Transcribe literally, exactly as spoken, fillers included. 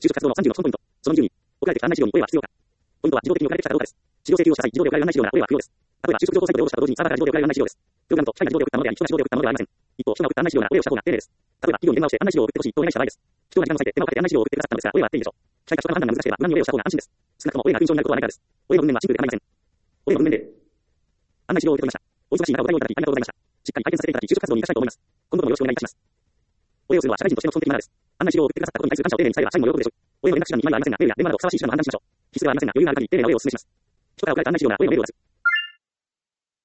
就職活動のさんじゅうの基本ポイント。そのにじゅうに、送られてきた案内資料に声は必要か。ポイントは自動的に送られてきたかどうかです。資料請求をした際、自動で送られる案内資料なら声は不要です。例えば、就職情報サイトで応募したと同時にサーバーから自動で送られる案内資料です。プログラムと機械が自動で送ったものであり、人が自動で送ったものではありません。一方、人が送った案内資料なら声をした方が丁寧です。例えば、企業に電話をして案内資料を送ってほしいとお願いした場合です。人が時間を割いて手間をかけて案内資料を送ってくださったのですが、声はあっていいでしょう。機械か人の判断が難しければ、無難に声をした方が安心です。少なくとも声が不印象になることはないからです。声の文面はシンプルで構いません。声の文面で、案内資料を受け取りました。お忙しい中ご対応いただきありがとうございました。しっかり解決させていただき、就職活動に生かしたいと思います。今後ともよろしくお願いいたします。お礼をするのは社会人としての基本的なマナーです。案内資料を送ってくださったことに対する感謝を丁寧に伝えれば社員も喜ぶでしょう。お礼の連絡手段に今はありませんが、メールや電話などふさわしい手段の判断しましょう。必須ではありませんが、余裕がある限り丁寧なお礼をお勧めします。人から送られた案内資料ならお礼のメールを出す。